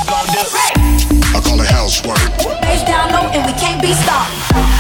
gon' do? I call it housework. Face down low and we can't be stopped.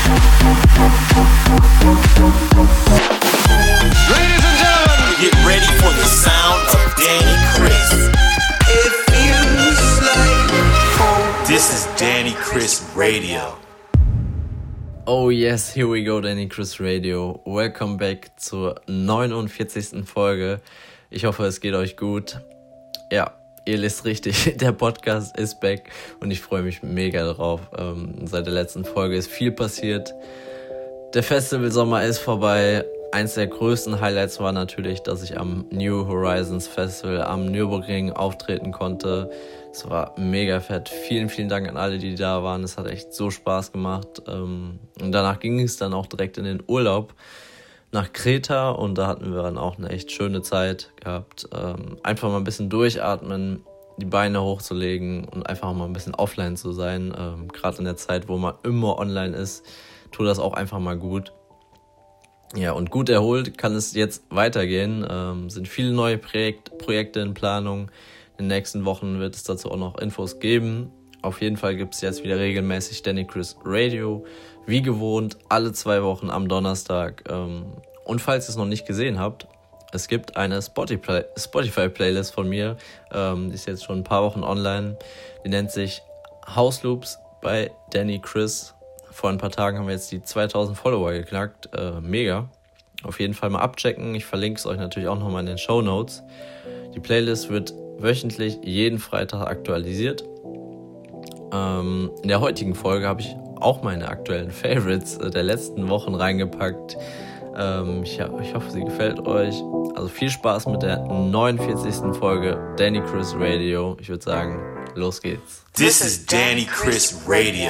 Ladies and gentlemen, get ready for the sound of Danny Chris. It feels like home. This is Danny Chris Radio. Oh yes, here we go, Danny Chris Radio. Welcome back zur 49. Folge. Ich hoffe, es geht euch gut. Ja, ihr lest richtig, der Podcast ist back und ich freue mich mega drauf. Seit der letzten Folge ist viel passiert. Der Festivalsommer ist vorbei. Eins der größten Highlights war natürlich, dass ich am New Horizons Festival am Nürburgring auftreten konnte. Es war mega fett. Vielen, vielen Dank an alle, die da waren. Es hat echt so Spaß gemacht. Und danach ging es dann auch direkt in den Urlaub nach Kreta und da hatten wir dann auch eine echt schöne Zeit gehabt. Einfach mal ein bisschen durchatmen, die Beine hochzulegen und einfach mal ein bisschen offline zu sein. Gerade in der Zeit, wo man immer online ist, tut das auch einfach mal gut. Ja, und gut erholt kann es jetzt weitergehen. Sind viele neue Projekte in Planung. In den nächsten Wochen wird es dazu auch noch Infos geben. Auf jeden Fall gibt es jetzt wieder regelmäßig Danny Chris Radio. Wie gewohnt, alle 2 Wochen am Donnerstag. Und falls ihr es noch nicht gesehen habt, es gibt eine Spotify-Playlist von mir. Die ist jetzt schon ein paar Wochen online. Die nennt sich House Loops bei Danny Chris. Vor ein paar Tagen haben wir jetzt die 2000 Follower geknackt. Mega. Auf jeden Fall mal abchecken. Ich verlinke es euch natürlich auch nochmal in den Shownotes. Die Playlist wird wöchentlich jeden Freitag aktualisiert. In der heutigen Folge habe ich auch meine aktuellen Favorites der letzten Wochen reingepackt. Ich hoffe, sie gefällt euch. Also viel Spaß mit der 49. Folge Danny Chris Radio. Ich würde sagen, los geht's. This is Danny Chris Radio.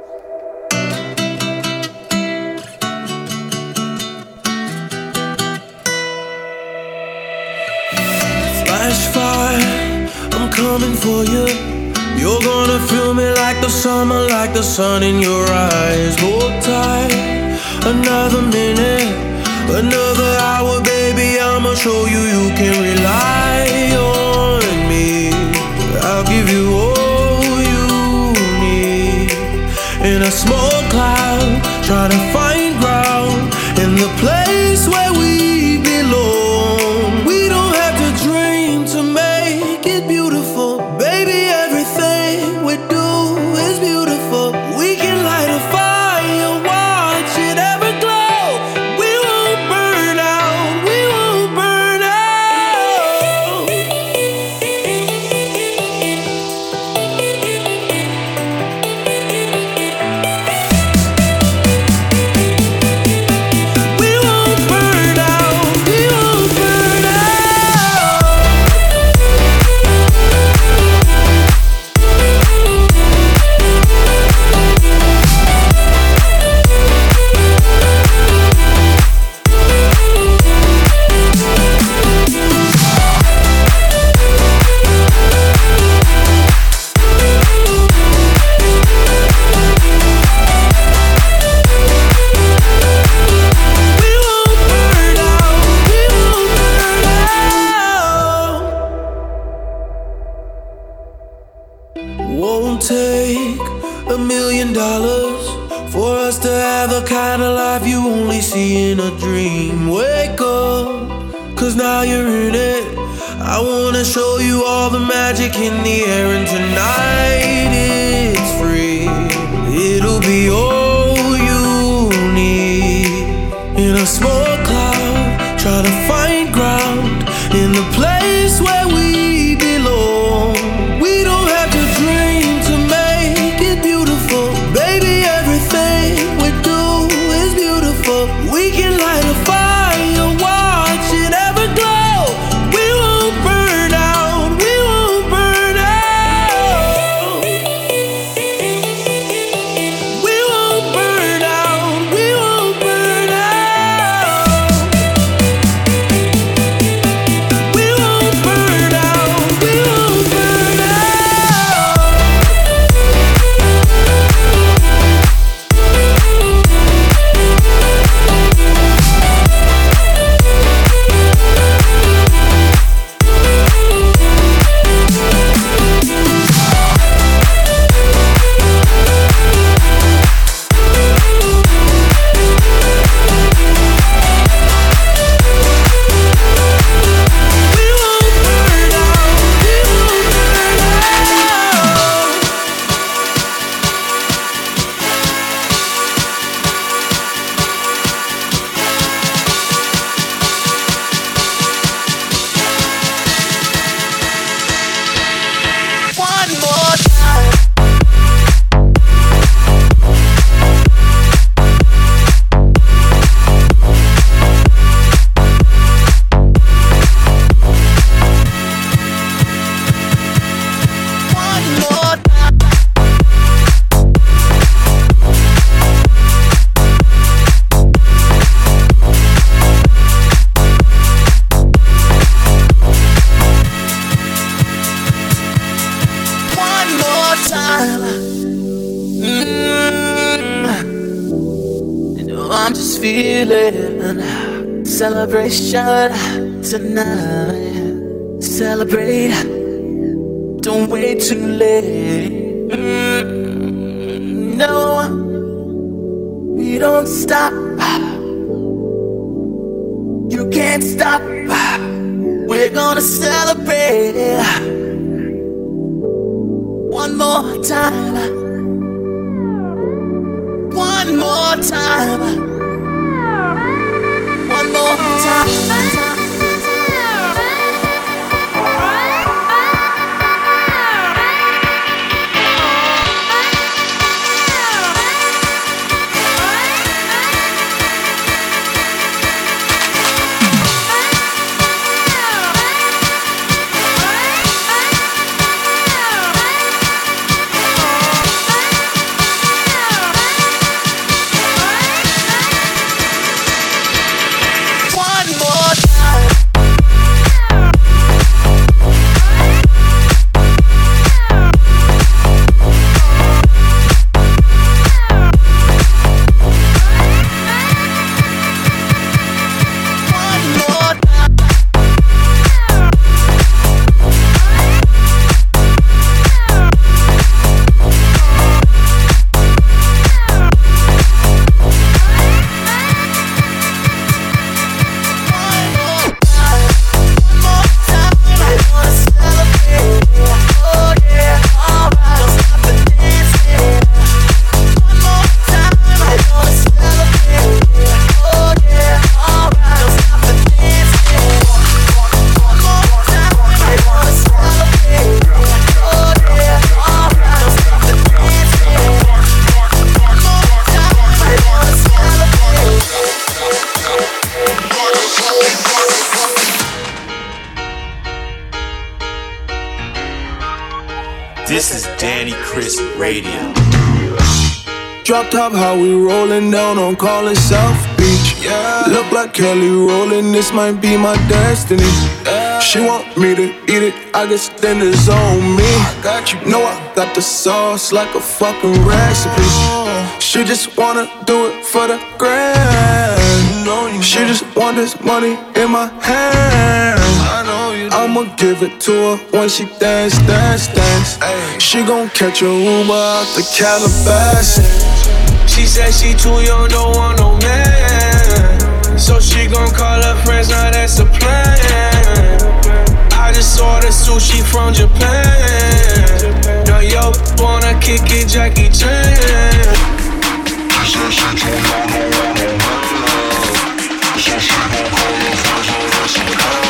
Flashfire, I'm coming for you. You're gonna feel me like the summer, like the sun in your eyes. Hold tight, another minute, another hour, baby. I'ma show you you can rely on me. I'll give you all you need. In a small cloud, trying to find ground in the place where we belong. We don't have to dream to make it beautiful, baby. Everything we do is beautiful. We can light a fire, watch it ever glow. We won't burn out, we won't burn out. We won't burn out, we won't burn out. We won't burn out, we won't burn out. Won't take $1 million for us to have the kind of life you only see in a dream. Wake up, cause now you're in it. I wanna show you all the magic in the air, and tonight it's free. It'll be all you need. In a small cloud, trying to find ground in the place where we belong. We don't have to dream to make it beautiful, baby. Everything we do is beautiful. We can light a fire, watch it ever glow. We won't burn out, we won't burn out. time. I'm just feeling celebration tonight. Celebrate, don't wait too late. No, we don't stop. You can't stop. We're gonna celebrate one more time. One more time. One more time. This is Danny Chris Radio. Drop top, how we rollin' down on Collins South Beach. Yeah. Look like Kelly rollin', this might be my destiny. Yeah. She want me to eat it, I guess then it's on me. I got you. Know I got the sauce like a fucking recipe. She just wanna do it for the grand. She just want this money in my hand. I'ma give it to her when she dance, dance, dance. She gon' catch a Uber out the Calabasas. She said she too young, don't want no man. So she gon' call her friends, now that's a plan. I just ordered sushi from Japan. Now yo wanna kick it, Jackie Chan. She said she too young, don't want no man. So she gon' call her friends, now that's a plan.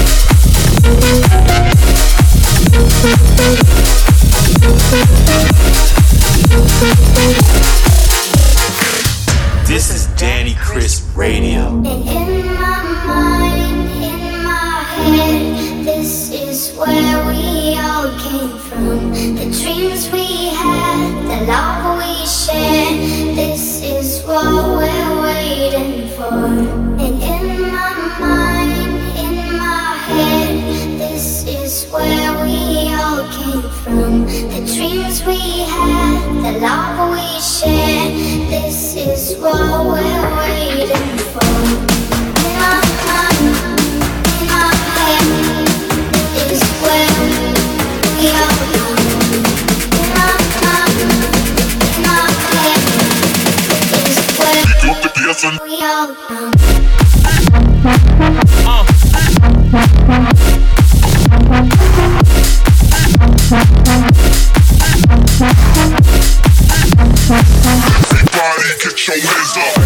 Yeah. This is Danny Chris Radio. In my mind, in my head, this is where we all came from. The dreams we had, the love we shared, this is what we're waiting for. And in my mind, in my head, this is where we all came from. The dreams we had, the love we shared, this is what we're waiting for. In my mind, in my head, is where we all come. In my mind, in my head, is where we all come. Everybody get your hands up.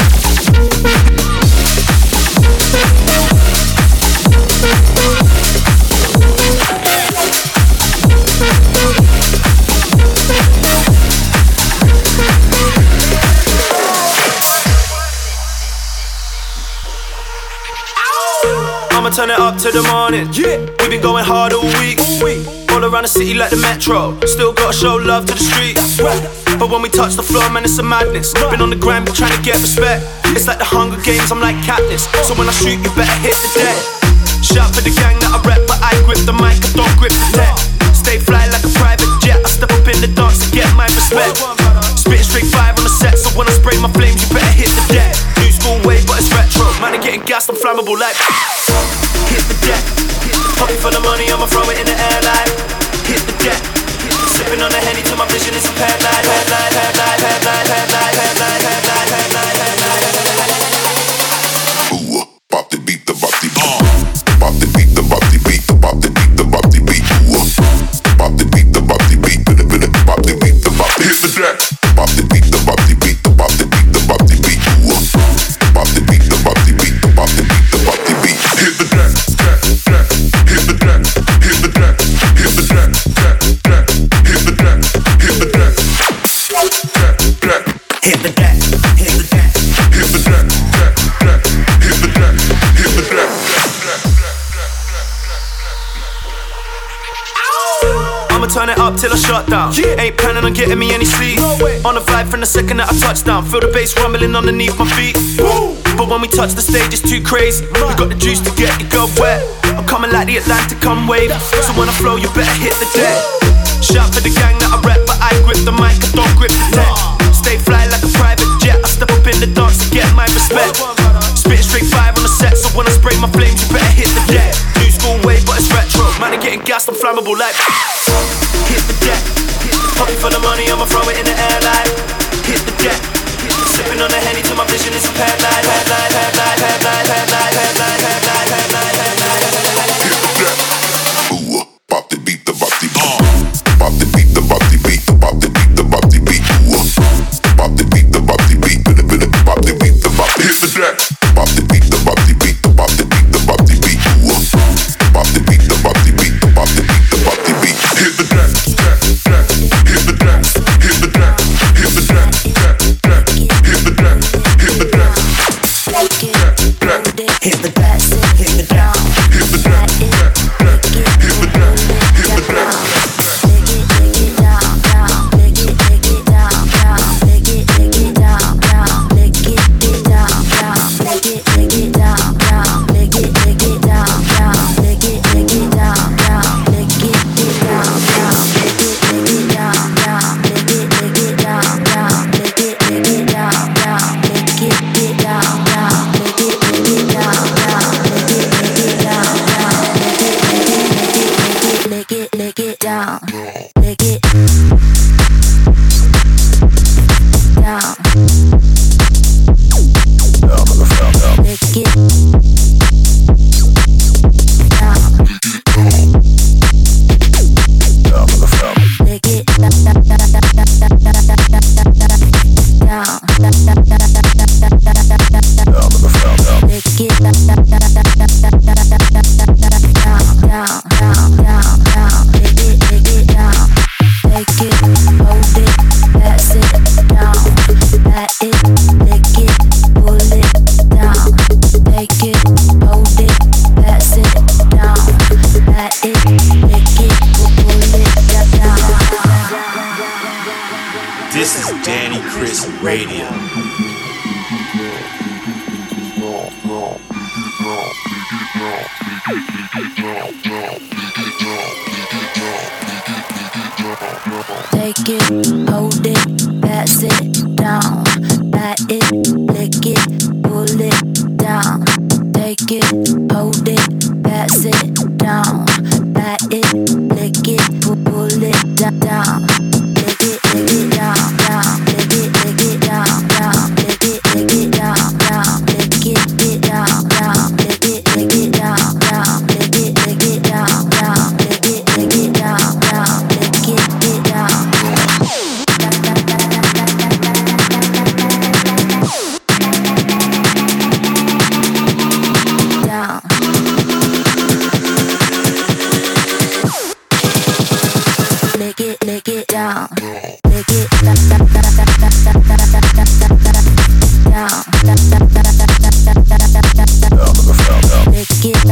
I'ma turn it up to the morning. We've been going hard all week. All around the city like the metro. Still gotta show love to the streets. But when we touch the floor, man, it's a madness. Been on the grind, but trying to get respect. It's like the Hunger Games, I'm like Katniss. So when I shoot, you better hit the deck. Shout for the gang that I rep, but I grip the mic, I don't grip the tech. Stay fly like a private jet. I step up in the dance to get my respect. Spitting straight fire on the set, so when I spray my flames, you better hit the deck. New school wave, but it's retro. Man, I'm getting gassed, I'm flammable like. Hit the deck. Pocket full of money, I'ma throw it in the air like. Hit the deck. Sipping on the Henny till my vision is impaired like. Ooh, pop the beat, the bop the beat. Pop the beat, the bop the beat, the pop the beat, the bop the beat. Ooh, pop the beat, the bop the beat, pop the beat, the bop the hit the deck. Pop the beat, the bop the beat, the pop the beat, the bop the beat. Ooh, pop the beat, the bop the beat, the pop the beat, the bop the beat. Hit the deck, deck, deck, hit the deck, hit the deck, hit the deck, deck, deck, hit the deck, hit the deck, deck, deck, Hit the deck, hit the deck, hit the deck, deck, deck, hit the deck, hit the deck, I'ma turn it up till I shut down. Ain't planning on getting me any sleep. On the vibe from the second that I touch down. Feel the bass rumbling underneath my feet. But when we touch the stage, it's too crazy. We got the juice to get you go wet. I'm coming like the Atlantic come wave. So when I flow, you better hit the deck. Shout for the gang that I rep, but I grip the mic, I don't grip the tech. Stay fly like a private jet. I step up in the dance to get my respect. Spitting straight fire on the set, so when I spray my flames, you better hit the deck. New school wave, but it's retro. Man, I'm getting gassed, I'm flammable like. Hit the deck. Pocket full of money, I'ma throw it in the air like. Hit the deck. Sipping on the Henny till my vision is impaired like. ooh, pop the beat, the bop the beat. Pop the beat, the bop the beat, the pop the beat, the bop the beat. Ooh, pop the beat, the bop the beat, pop the beat, the bop the hit the deck. Pop the beat, the bop the beat, the pop the beat, the bop the beat. Ooh, pop the beat, the bop the beat, the pop the beat, the bop the beat. Hit the deck, deck, deck, hit the deck, hit the deck, hit the deck, deck, deck, hit the deck, hit the deck, deck, This is Danny Chris Radio. Take it, hold it, pass it down. Pat it, lick it, pull it down. Take it, hold it, pass it down. Pat it, lick it, pull it down. Lick it down, down. Lick it down, down. Lick it down, down. Lick it down, down. Lick it down, down. Lick it down, down. Lick it down, down. Lick it down. Lick it down. Lick it down. Lick it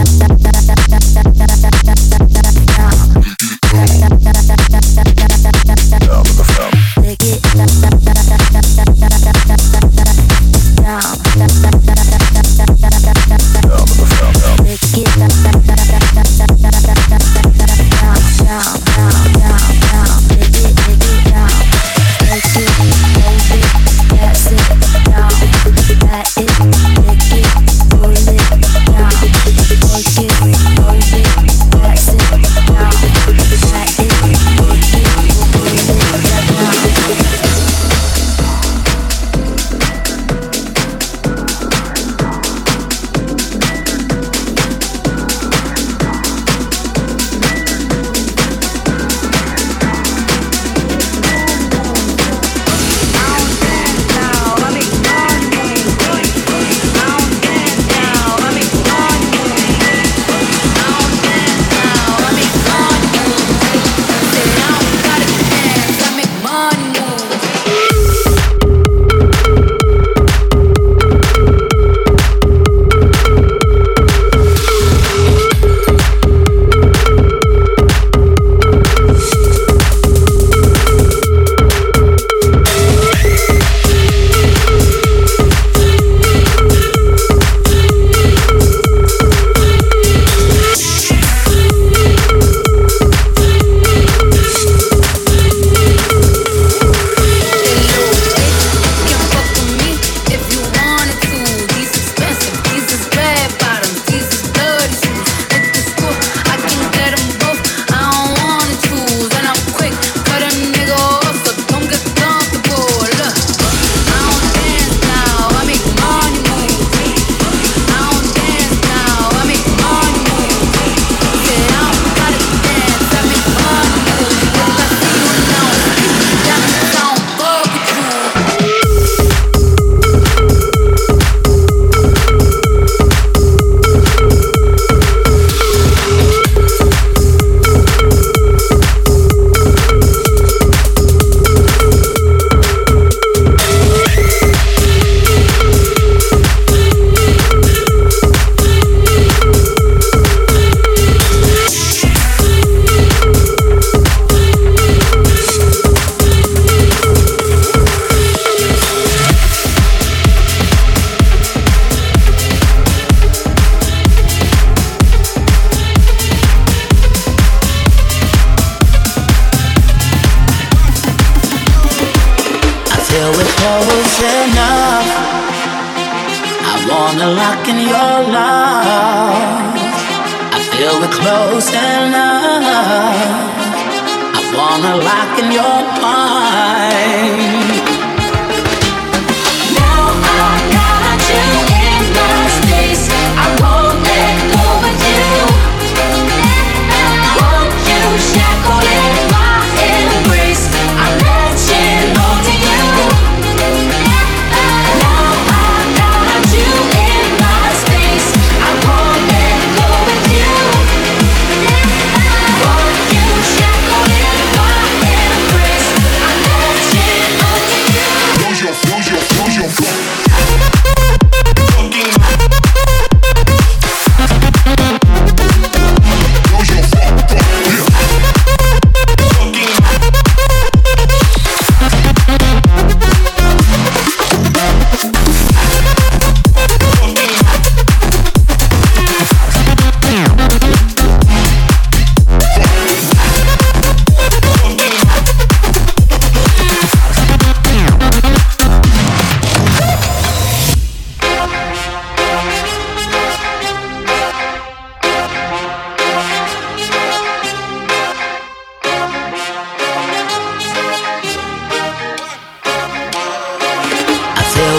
shackled in my embrace. I let you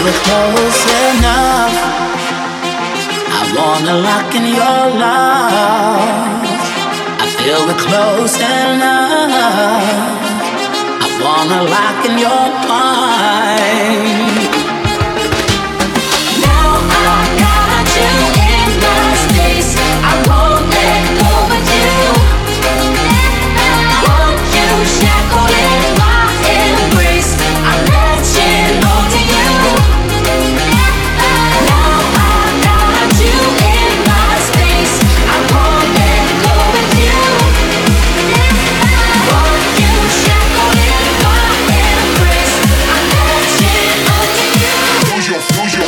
feel it close enough. I wanna lock in your love. I feel it close enough. I wanna lock in your mind. Now I got you in my space. I won't let go of you. Won't you shackle in my embrace? I'm latching onto you. Now I got you in my space. I won't let go of you. Won't you shackle in my embrace? I'm latching onto you. Lose your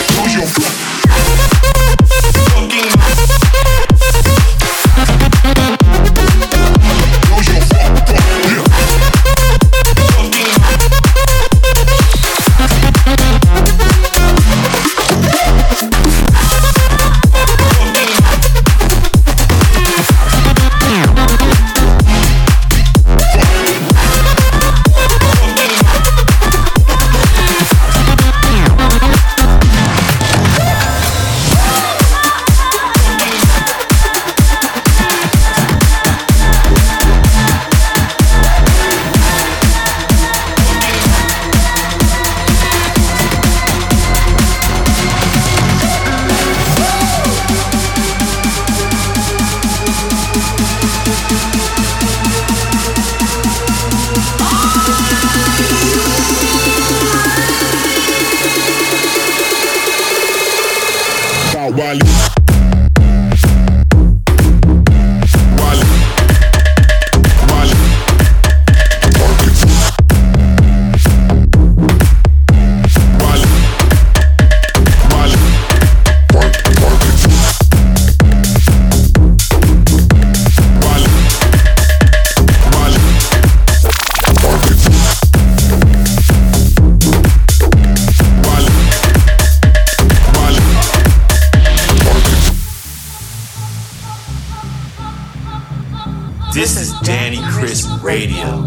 This is Danny Chris Radio.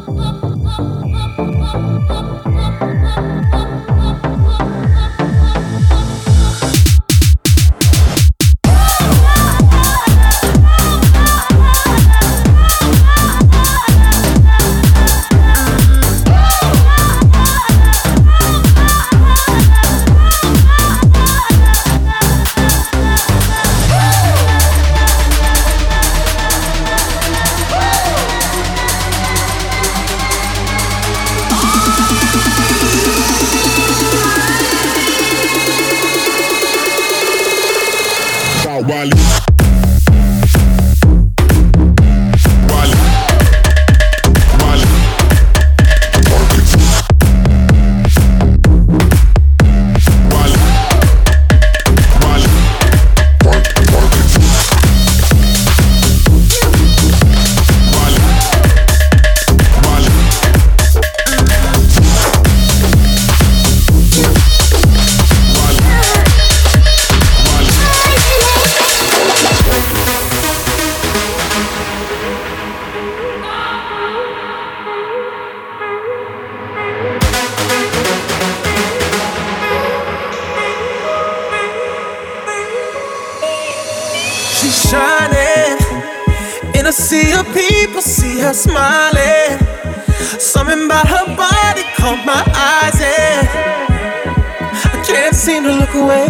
Smiling, something about her body caught my eyes and I can't seem to look away.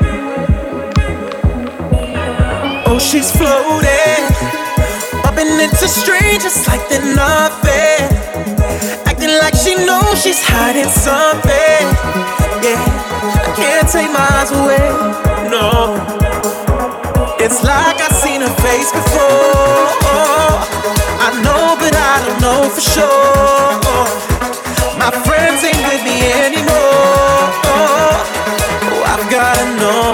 Oh, she's floating, bumping into strangers like they're nothing, acting like she knows she's hiding something. Yeah, I can't take my eyes away. No, it's like I've seen her face before. I know, but I don't know for sure. My friends ain't with me anymore. Oh, I've gotta know.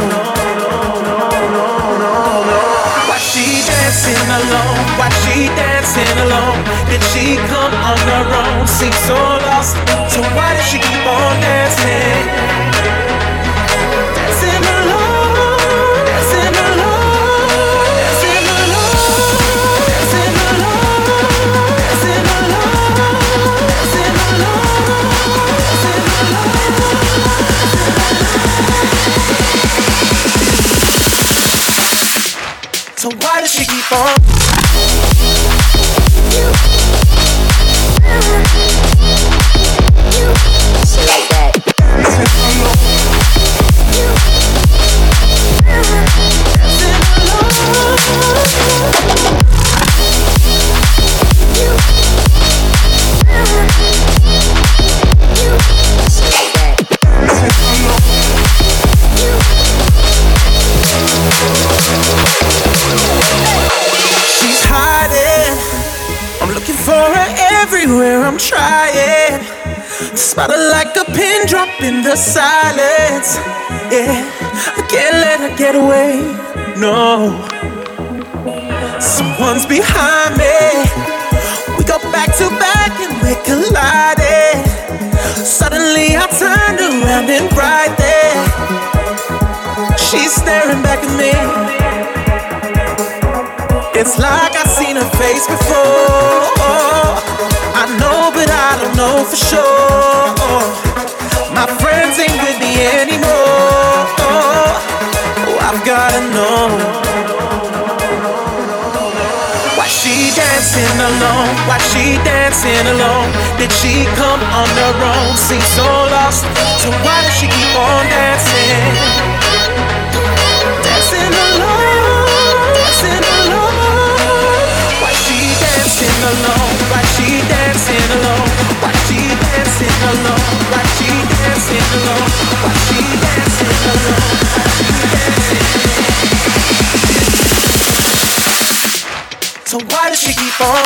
Why she dancing alone? Why she dancing alone? Did she come on her own? Seems so lost. So why does she keep on dancing? Dancing alone, dancing alone. keep on. Shit like that. She's hiding. I'm looking for her everywhere. I'm trying. Spot her like a pin drop in the silence. Yeah, I can't let her get away. No, someone's behind me. We go back to back and we're colliding. Suddenly I turned around and right there, she's staring back at me. It's like I've seen her face before. I know, but I don't know for sure. My friends ain't with me anymore. Oh, I've gotta know. Why she dancing alone? Why she dancing alone? Did she come on her own? Seems so lost. So why does she keep on dancing? Dancing alone, dancing alone. Why she dancing alone? Why she dancing alone? Why she dancing alone? Why she dancing alone? Why she dancing alone? So why does she keep on?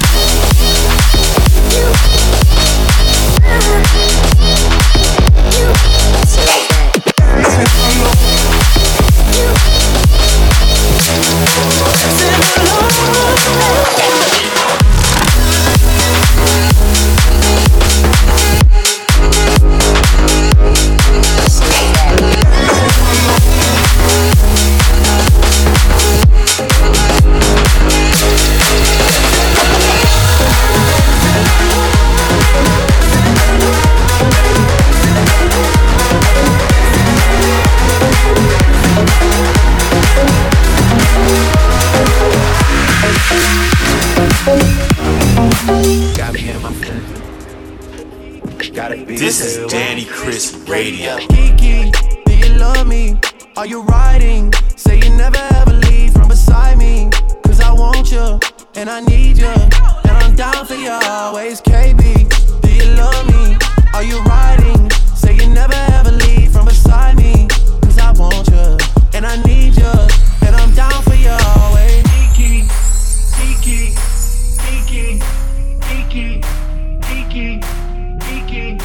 This is Danny Chris Radio. Kiki, do you love me? Are you riding? Say you never ever leave from beside me. Cause I want you, and I need you, and I'm down for you always. KB, do you love me? Are you riding? Say you never ever leave from beside me. Cause I want you, and I need you, and I'm down for you always. Kiki, Kiki, Kiki, Kiki, Kiki, Kiki.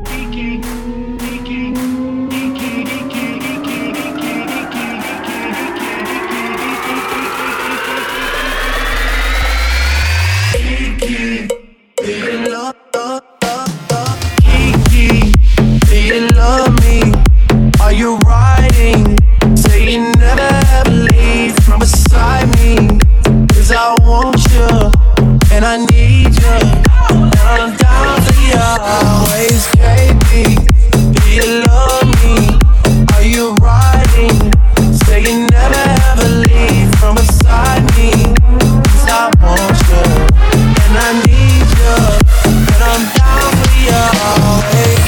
And I need you, and I'm down for you always. KB, do you love me? Are you riding? Say you never ever leave from beside me. Cause I want you, and I need you, and I'm down for you always.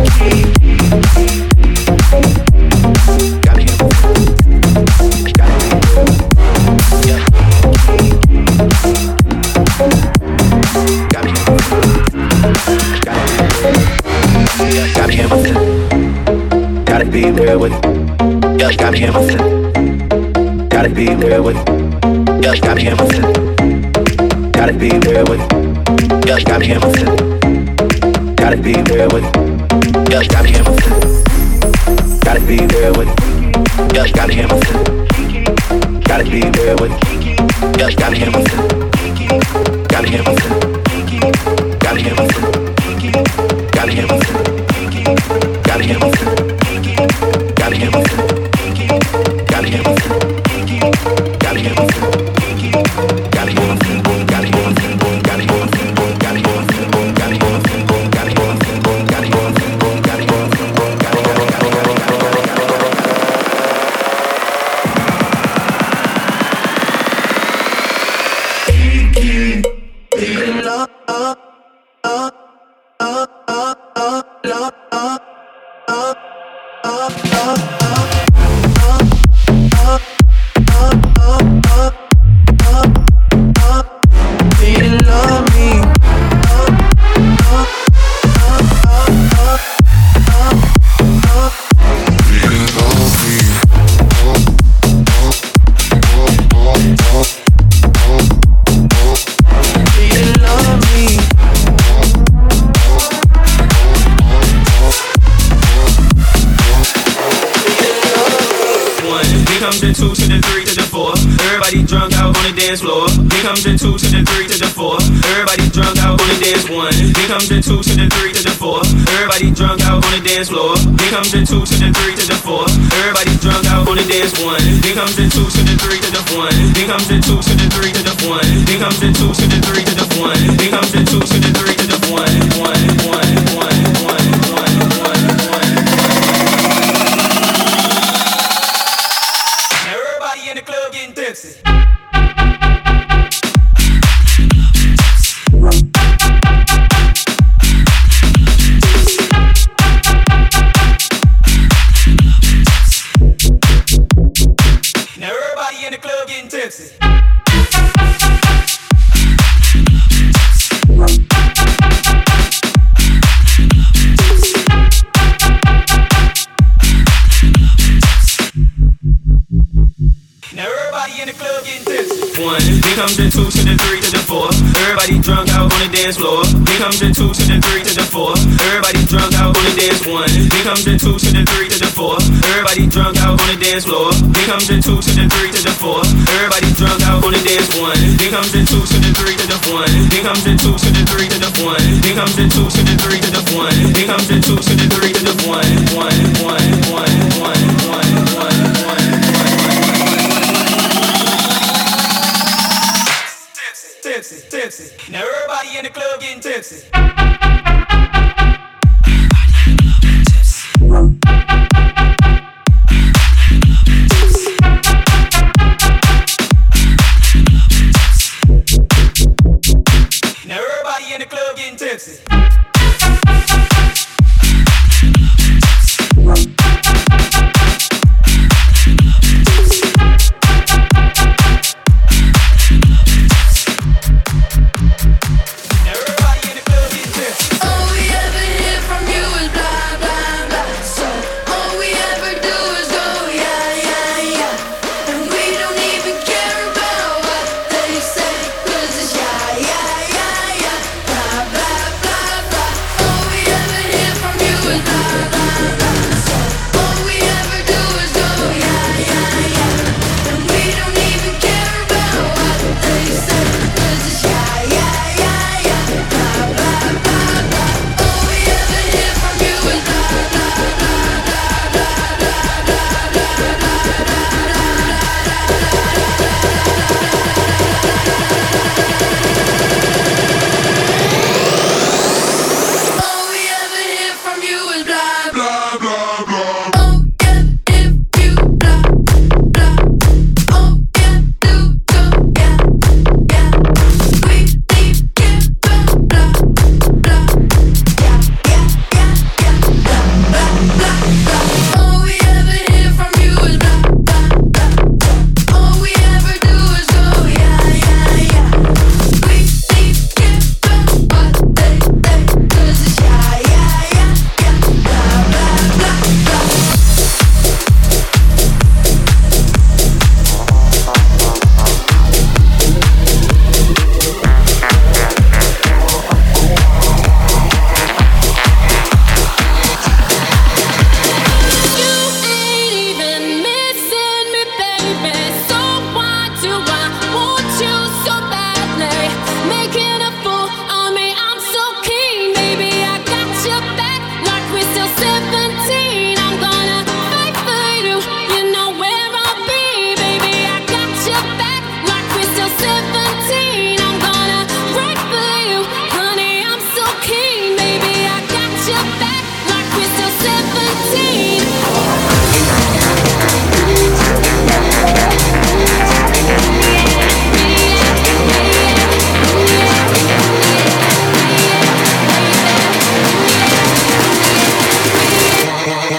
Gotta hear me. Yeah. Gotta hear my feeling. Gotta be real with it. Yeah, gotta hear my feeling. Gotta be real with it. Yeah, gotta hear my feeling. Gotta be real with it. Yeah, gotta hear my feeling. Gotta be real with it. Yeah, gotta hear my feeling. Gotta be real with it. Yeah, gotta hear my feeling. Gotta be real with it. Yeah, gotta hear my feeling. Gotta hear my feeling. Gotta hear my feeling. Gotta hear my feeling. Gotta hear my feeling. Gotta hear my feeling. Gotta hear my feeling. Gotta hear my feeling. Gotta hear my feeling. Gotta hear my feeling. Gotta hear my feeling. Gotta hear my feeling. Gotta hear my feeling. Gotta hear my feeling. Gotta hear my feeling. Gotta hear my feeling. comes the 2 to the 3 to the 4. Everybody drunk out on the dance floor. Here comes the 2 to the 3 to the 4. Everybody drunk out on the dance one. Here comes the 2 to the 3 to the 4. Everybody drunk out on the dance floor. Here comes the 2 to the 3 to the 4. Everybody drunk out on the dance one. Here comes the 2 to the 3 to the 1. Here comes the 2 to the 3 to the 1. Here comes the 2 to the 3 to the 1. Here comes the 2 to the 3 to the 1. In the club getting tipsy. Now everybody in the club getting tipsy. Now everybody in the club getting tipsy. 1. Here comes the 2 to the 3 to the 4. Everybody drunk out on the dance floor. Here comes the 2 to the 3 to the 4. Everybody drunk out on the dance 1. Here comes the 2 to the 3 to the 4. Everybody drunk out on the dance floor. Here comes the 2 to the 3 to the 4. Everybody drunk out on the dance 1. Here comes the 2 to the 3 to the 1. Here comes the 2 to the 3 to the 1. Here comes the 2 to the 3 to the 1. Here comes the 2 to the 3 to the 1. Tipsy. Now everybody in the club getting tipsy. Now everybody in the club getting tipsy.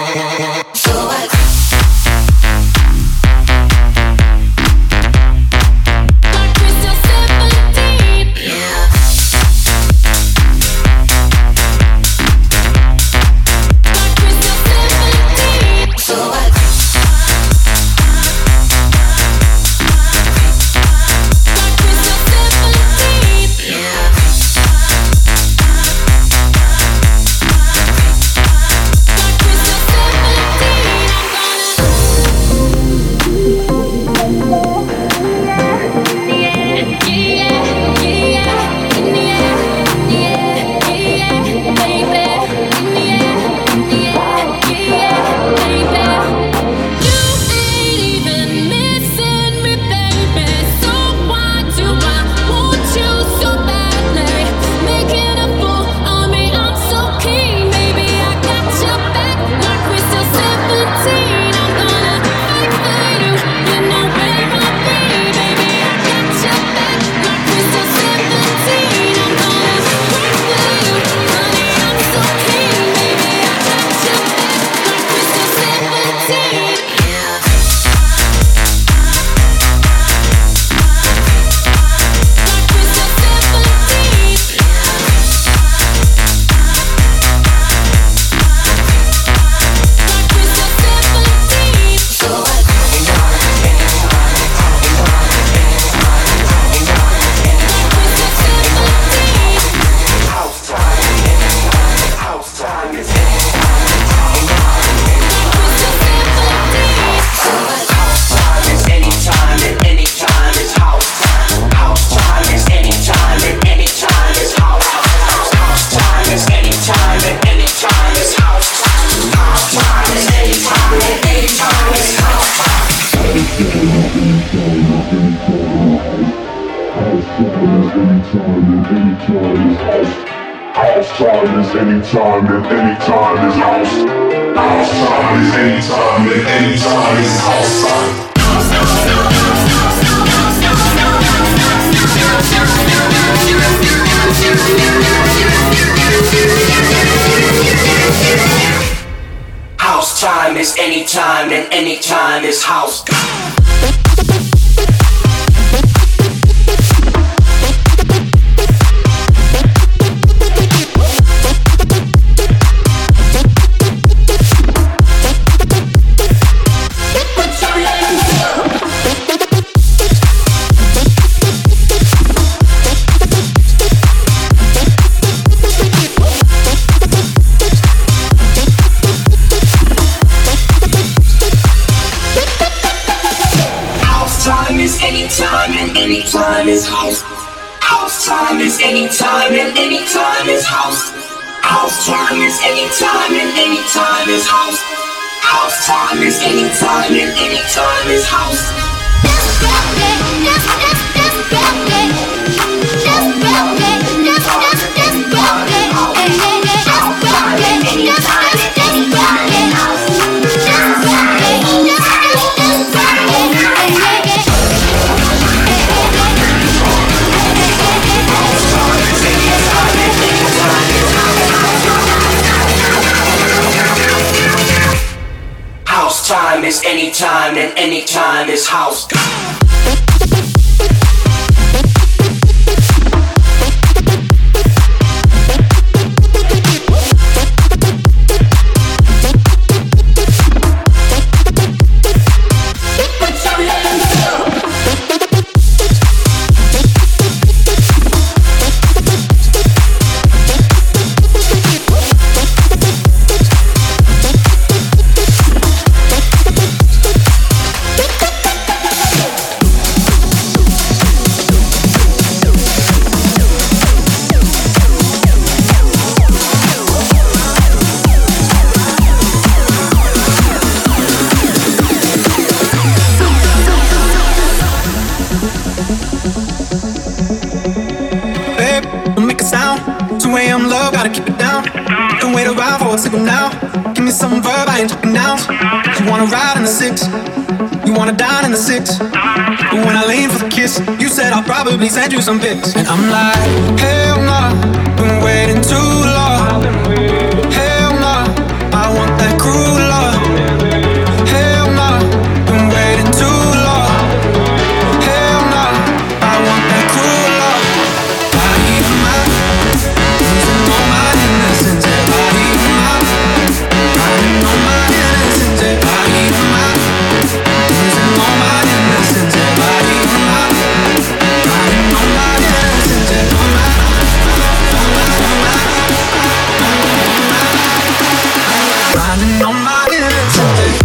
House time is anytime and anytime is house. House time is anytime and anytime is house time. House time is anytime and anytime is house. Anytime and anytime is house. House time is anytime and anytime is house. House time is anytime and anytime is house. House time is anytime and anytime is house. Time is anytime and anytime is house. Gotta keep it down. Don't wait around for a signal now. Give me some verb, I ain't talking nouns. You wanna ride in the 6, you wanna dine in the 6. But when I lean for the kiss, you said I'll probably send you some pics. And I'm like, hell nah, been waiting too long. Hell nah, I want that cruel love. Grinding on my innocence.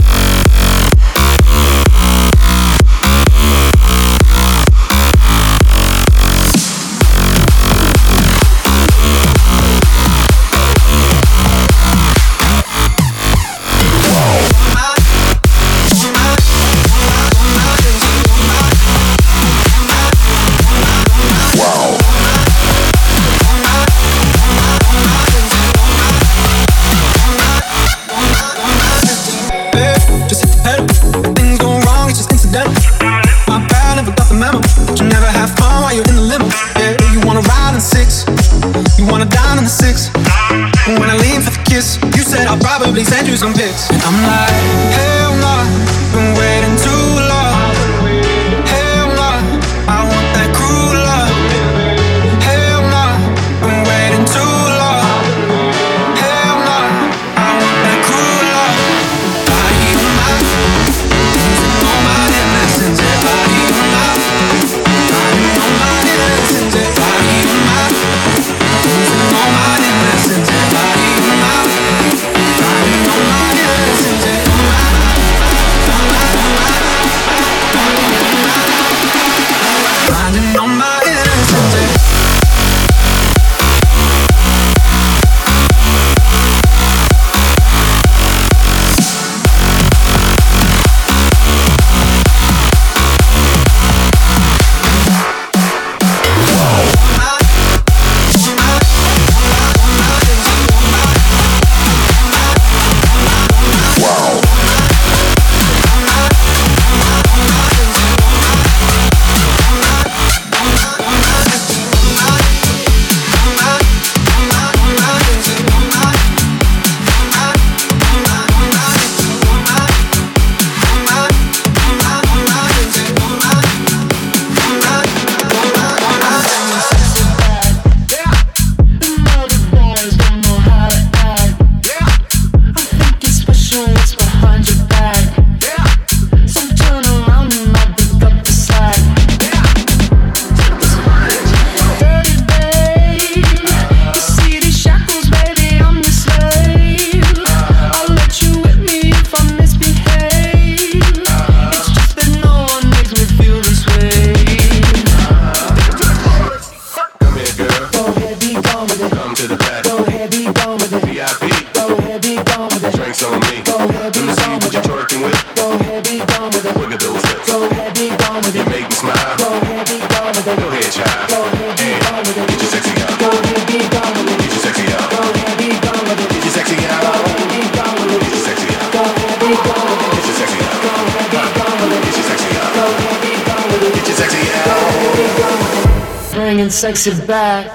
Probably send you some pics. And I'm like, hell no, been waiting too long. Hell no, I want that cruel love. Hell no, been waiting too long. Hell no, I want that cruel love. Body on my, losing all my innocence. Yeah, body on my, riding on my innocence. Yeah, body on my, losing all my innocence. Yeah, body on my. Grinding on my innocence. Bringing sexy back.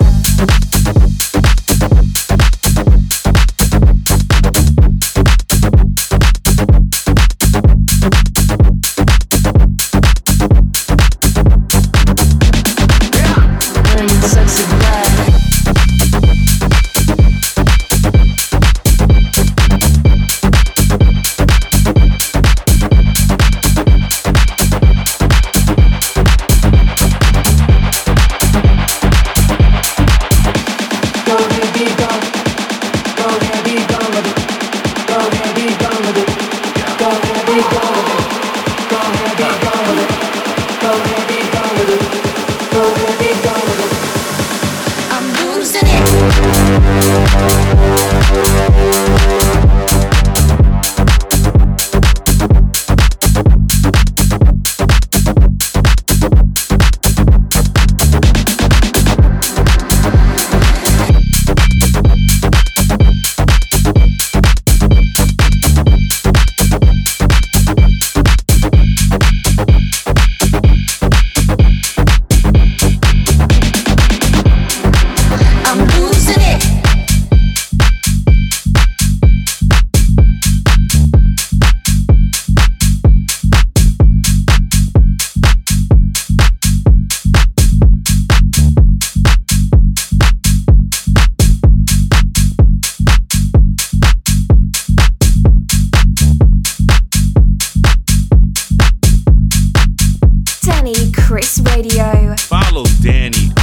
Danny Chris Radio. Follow Danny